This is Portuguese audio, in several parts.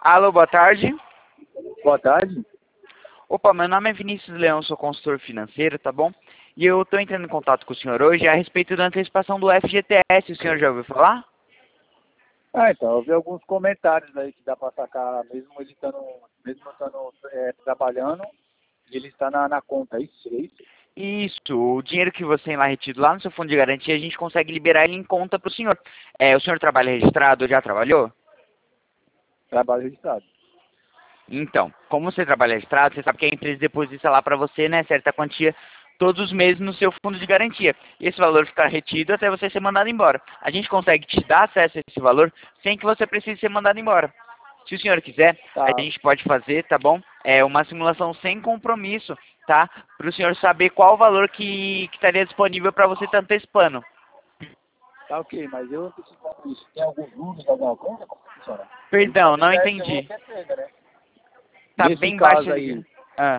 Alô, boa tarde. Boa tarde. Opa, meu nome é Vinícius Leão, sou consultor financeiro, tá bom? E eu estou entrando em contato com o senhor hoje a respeito da antecipação do FGTS, o senhor já ouviu falar? Então, eu vi alguns comentários aí que dá para sacar, mesmo estando trabalhando, e ele está na conta, isso, é isso? Isso, o dinheiro que você tem lá retido lá no seu fundo de garantia, a gente consegue liberar ele em conta para o senhor. O senhor trabalha registrado ou já trabalhou? Trabalho registrado. Então, como você trabalha registrado, você sabe que a empresa deposita lá para você, né, certa quantia todos os meses no seu fundo de garantia. E esse valor fica retido até você ser mandado embora. A gente consegue te dar acesso a esse valor sem que você precise ser mandado embora. Se o senhor quiser, a Tá, gente pode fazer, tá bom? É uma simulação sem compromisso, tá? Para o senhor saber qual o valor que estaria disponível para você estar antecipando. tá ok, mas eu antecipando isso, tem alguns juros, alguma coisa? Como funciona? Perdão, não FGTS é entendi. você pega, né? Tá Nesse bem baixo caso ali. aí, Ah,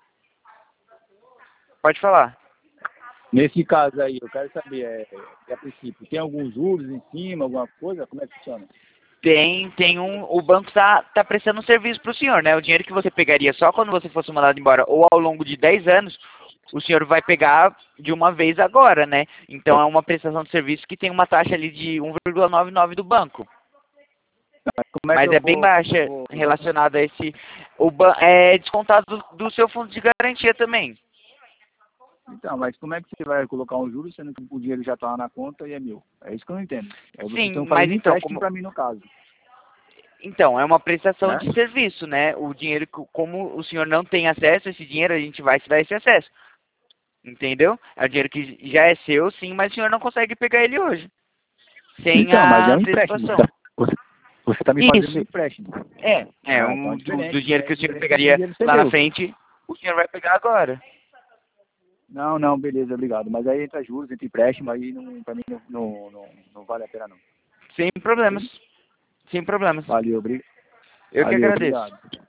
pode falar. eu quero saber, a princípio, tem alguns juros em cima, alguma coisa? Como é que funciona? O banco tá prestando um serviço para o senhor, né? O dinheiro que você pegaria só quando você fosse mandado embora ou ao longo de 10 anos, o senhor vai pegar de uma vez agora, né? Então é uma prestação de serviço que tem uma taxa ali de 1,99 do banco. Como é que Mas eu é bem baixa relacionada a esse... É descontado do seu fundo de garantia também. Então, mas como é que você vai colocar um juros sendo que o dinheiro já está lá na conta e é meu? É isso que eu não entendo. Vocês Sim, estão mas fazendo então, empréstimo para mim no caso, Então, é uma prestação né? de serviço, né? O dinheiro, como o senhor não tem acesso a esse dinheiro, a gente vai te dar esse acesso. Entendeu? É o dinheiro que já é seu, sim, mas o senhor não consegue pegar ele hoje. Sem Então, mas a é um empréstimo. antecipação. Você tá me fazendo um Isso. empréstimo. Então é Do diferente. dinheiro É que o senhor diferente do pegaria dinheiro ser lá na meu. frente, o senhor vai pegar agora. Não, não, beleza, obrigado. Mas aí entra juros, entra empréstimo, aí não, pra mim não vale a pena não. Sem Ok? problemas. Sem problemas. Valeu, Eu que valeu, agradeço. obrigado.